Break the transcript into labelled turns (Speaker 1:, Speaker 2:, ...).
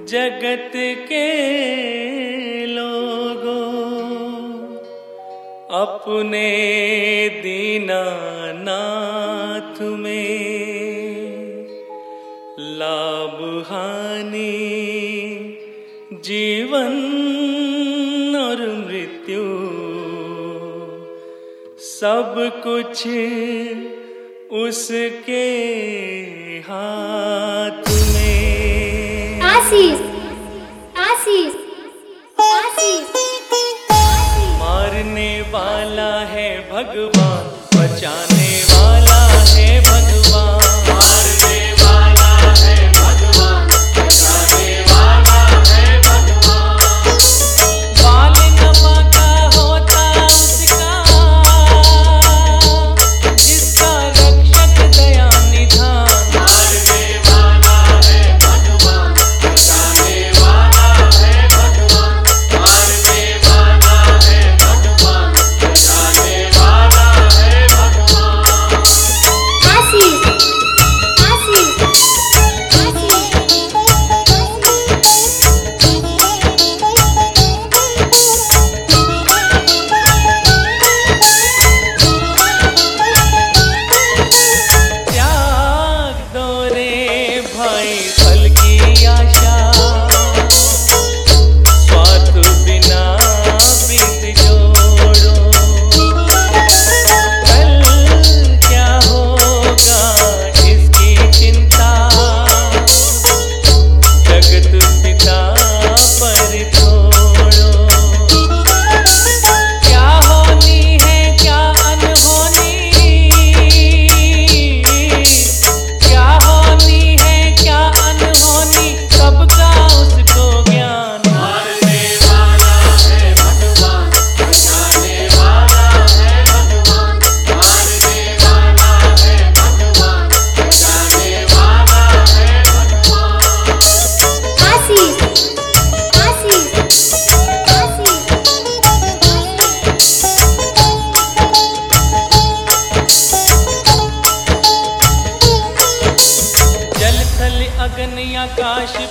Speaker 1: जगत के लोगों अपने दीनानाथ में लाभ हानि जीवन और मृत्यु सब कुछ उसके हाथ में।
Speaker 2: आशीष आशीष आशीष
Speaker 1: मारने वाला है भगवान, बचाने वाला है भगवान। मारने वाला है भगवान, बचाने वाला है भगवान। बाल नमा का होता उसका, जिसका रक्षक दया निधान। मारने वाला है भगवान, बचाने वाला है भगवान। मारने वाला है भगवान, बचाने वाला है भगवान।
Speaker 2: आशीष आशीष
Speaker 1: त्याग दो रे भाई फल की आशा, स्वार्थ बिना प्रीत जोड़ो। कल क्या होगा इसकी चिंता, जगत पिता पर छोड़ो। क्या होनी है क्या अनहोनी, क्या होनी है क्या अनहोनी, सबका उसको ज्ञान। मारने वाला है भगवान, बचाने वाला है भगवान। मारने वाला है भगवान, बचाने वाला है भगवान।
Speaker 2: आशीष आशीष
Speaker 1: जल थल अग्नि आकाश